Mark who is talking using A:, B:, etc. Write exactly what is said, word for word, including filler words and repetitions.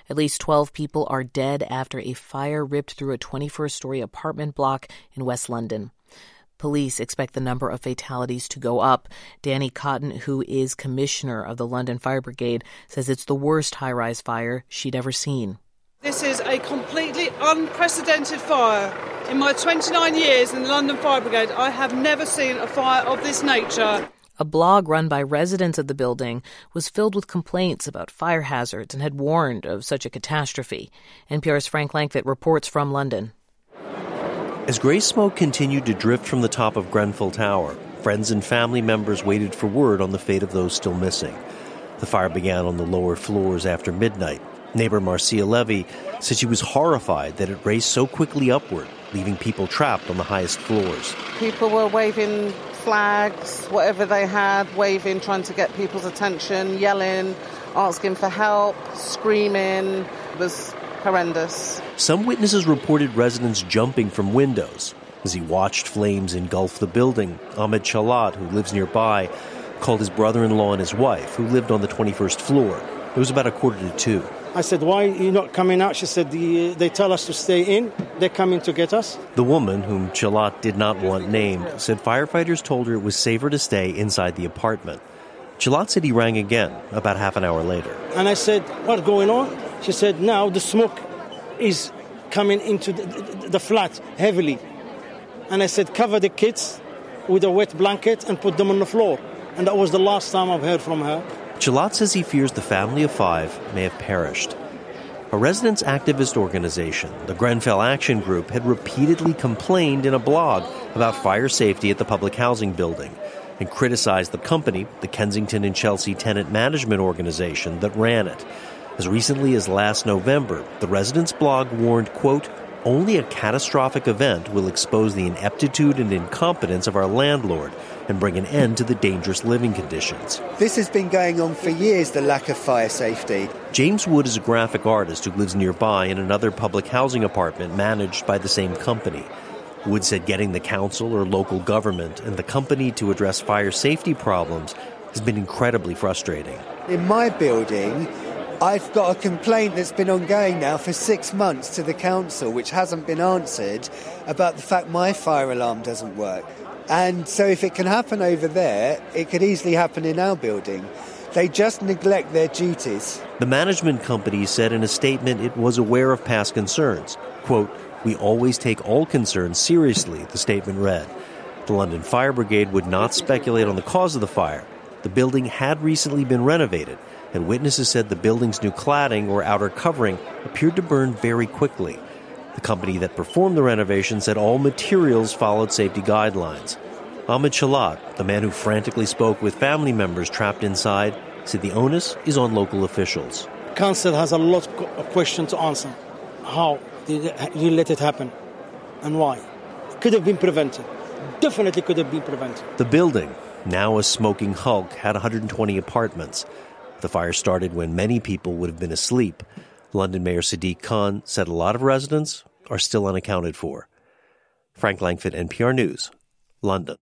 A: At least twelve people are dead after a fire ripped through a twenty-first story apartment block in West London. Police expect the number of fatalities to go up. Danny Cotton, who is commissioner of the London Fire Brigade, says it's the worst high-rise fire she'd ever seen.
B: This is a completely unprecedented fire. In my twenty-nine years in the London Fire Brigade, I have never seen a fire of this nature.
A: A blog run by residents of the building was filled with complaints about fire hazards and had warned of such a catastrophe. N P R's Frank Langfitt reports from London.
C: As grey smoke continued to drift from the top of Grenfell Tower, friends and family members waited for word on the fate of those still missing. The fire began on the lower floors after midnight. Neighbor Marcia Levy said she was horrified that it raced so quickly upward, leaving people trapped on the highest floors.
D: People were waving flags, whatever they had, waving, trying to get people's attention, yelling, asking for help, screaming. It was horrendous.
C: Some witnesses reported residents jumping from windows. As he watched flames engulf the building, Ahmed Chalat, who lives nearby, called his brother-in-law and his wife, who lived on the twenty-first floor. It was about a quarter to two.
E: I said, why are you not coming out? She said, the, they tell us to stay in. They're coming to get us.
C: The woman, whom Chalat did not want named, said firefighters told her it was safer to stay inside the apartment. Chalat said he rang again about half an hour later.
E: And I said, what's going on? She said, now the smoke is coming into the, the, the flat heavily. And I said, cover the kids with a wet blanket and put them on the floor. And that was the last time I've heard from her.
C: Chalat says he fears the family of five may have perished. A residents' activist organization, the Grenfell Action Group, had repeatedly complained in a blog about fire safety at the public housing building and criticized the company, the Kensington and Chelsea Tenant Management Organization, that ran it. As recently as last November, the residents' blog warned, quote, only a catastrophic event will expose the ineptitude and incompetence of our landlord and bring an end to the dangerous living conditions.
F: This has been going on for years, the lack of fire safety.
C: James Wood is a graphic artist who lives nearby in another public housing apartment managed by the same company. Wood said getting the council or local government and the company to address fire safety problems has been incredibly frustrating.
F: In my building, I've got a complaint that's been ongoing now for six months to the council, which hasn't been answered, about the fact my fire alarm doesn't work. And so if it can happen over there, it could easily happen in our building. They just neglect their duties.
C: The management company said in a statement it was aware of past concerns. Quote, we always take all concerns seriously, the statement read. The London Fire Brigade would not speculate on the cause of the fire. The building had recently been renovated, and witnesses said the building's new cladding or outer covering appeared to burn very quickly. The company that performed the renovation said all materials followed safety guidelines. Ahmed Chalat, the man who frantically spoke with family members trapped inside, said the onus is on local officials.
E: Council has a lot of questions to answer. How did you let it happen? And why? Could have been prevented. Definitely could have been prevented.
C: The building, now a smoking hulk, had one hundred twenty apartments. The fire started when many people would have been asleep. London Mayor Sadiq Khan said a lot of residents are still unaccounted for. Frank Langfitt, N P R News, London.